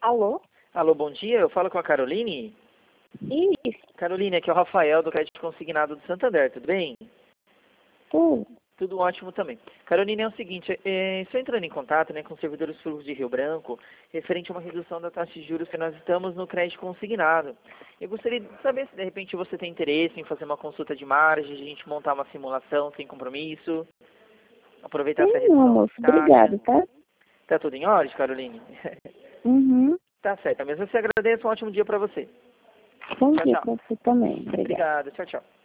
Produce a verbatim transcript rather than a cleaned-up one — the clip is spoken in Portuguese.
Alô? Alô, bom dia. Eu falo com a Caroline. Isso, Caroline, aqui é o Rafael do Crédito Consignado do Santander, tudo bem? tudo. Tudo ótimo também. Caroline, é o seguinte, é, estou entrando em contato, né, com os servidores públicos de Rio Branco, referente a uma redução da taxa de juros que nós estamos no crédito consignado. Eu gostaria de saber se de repente você tem interesse em fazer uma consulta de margem, a gente montar uma simulação sem compromisso, aproveitar essa Sim, não, redução moço, de taxa. obrigado, tá? Tá tudo em ordem, Caroline? Uhum. Tá certo. Mesmo assim, agradeço, um ótimo dia para você. Bom Tchau, dia tchau. pra você também, obrigada. Obrigado. Tchau, tchau.